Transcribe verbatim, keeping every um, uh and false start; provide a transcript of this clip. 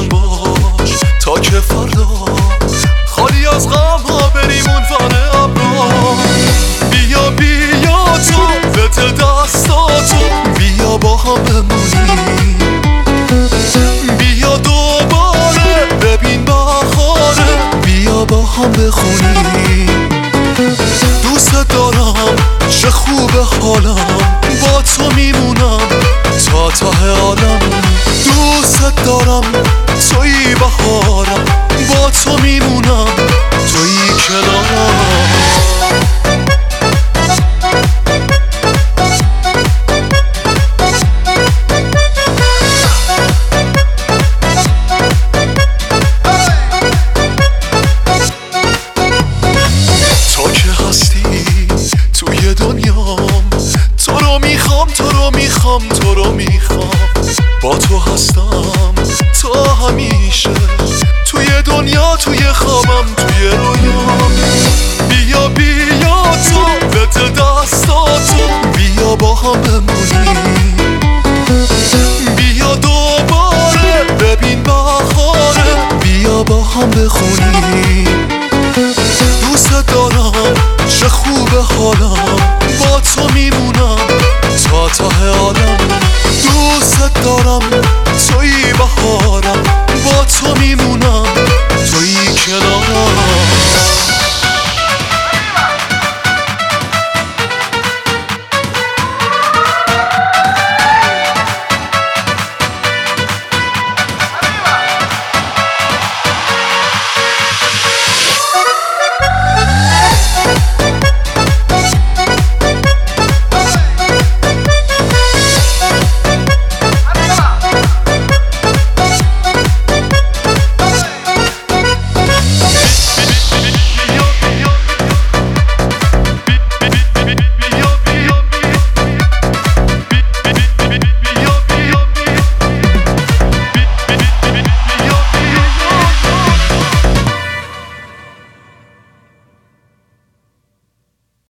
باش تا که فردا خالی از غم ها بریم اون ور ابرا. بیا بیا تو بده دستاتو، بیا با هم بمونیم، بیا دوباره ببین بخاره، بیا با هم بخونیم. دوست دارم چه خوبه حالم، با تو میمونم تا ته عالم. دوست دارم تویی بهارم، با تو میمونم تویی کنارم. تا که هستی توی دنیام، تو رو میخوام تو رو میخوام تو رو میخوام. با تو هستم تا همیشه، توی دنیا توی خوابم توی رویام. بیا بیا تو بده دستاتو، بیا با هم بمونیم، بیا دوباره ببین بخاره، بیا با هم بخونیم.